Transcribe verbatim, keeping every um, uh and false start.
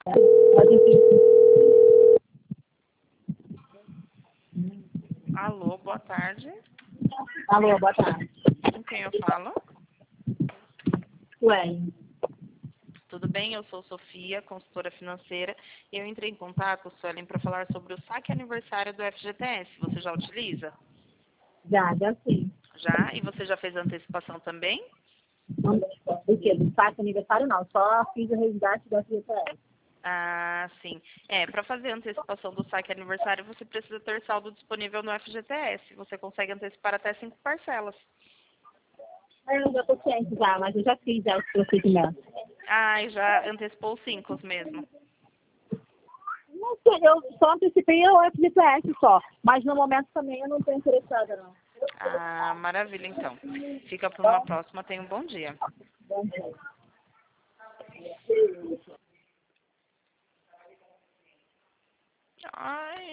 Pode vir. Alô, boa tarde. Alô, boa tarde. Com quem eu falo? Ué, Tudo bem? Eu sou Sofia, consultora financeira, e eu entrei em contato, Suelen, para falar sobre o saque aniversário do F G T S. Você já utiliza? já, já sim. Já? E você já fez a antecipação também? O quê? Do saque aniversário não, só fiz o resgate da F G T S. Ah, sim. É, para fazer a antecipação do saque aniversário, você precisa ter saldo disponível no F G T S. Você consegue antecipar até cinco parcelas. Eu já tô ciente já, mas eu já fiz já os procedimentos. Ah, e já antecipou os cinco mesmo. Não sei, eu só antecipei o F G T S só, mas no momento também eu não estou interessada não. Ah, maravilha, então. Fica para uma próxima. Tenha um bom dia. Bom dia. Ai.